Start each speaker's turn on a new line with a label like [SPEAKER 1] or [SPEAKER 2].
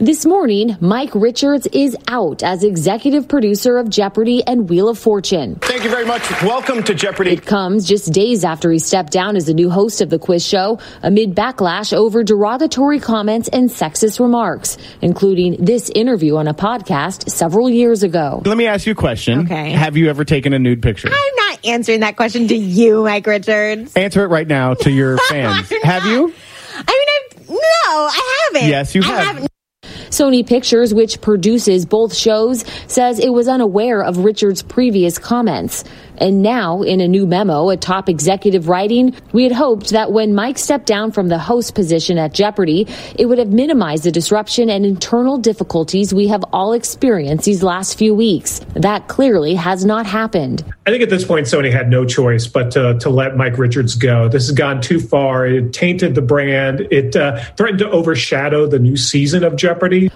[SPEAKER 1] This morning, Mike Richards is out as executive producer of Jeopardy and Wheel of Fortune.
[SPEAKER 2] Thank you very much. Welcome to Jeopardy.
[SPEAKER 1] It comes just days after he stepped down as the new host of the quiz show amid backlash over derogatory comments and sexist remarks, including this interview on a podcast several years ago.
[SPEAKER 3] Let me ask you a question.
[SPEAKER 4] Okay.
[SPEAKER 3] Have you ever taken a nude picture?
[SPEAKER 4] I'm not answering that question to you, Mike Richards.
[SPEAKER 3] Answer it right now to your fans. Have you?
[SPEAKER 4] No, I haven't.
[SPEAKER 3] Yes, you have.
[SPEAKER 1] Sony Pictures, which produces both shows, says it was unaware of Richards' previous comments. And now, in a new memo, a top executive writing, we had hoped that when Mike stepped down from the host position at Jeopardy, it would have minimized the disruption and internal difficulties we have all experienced these last few weeks. That clearly has not happened.
[SPEAKER 5] I think at this point, Sony had no choice but to let Mike Richards go. This has gone too far. It tainted the brand. It threatened to overshadow the new season of Jeopardy.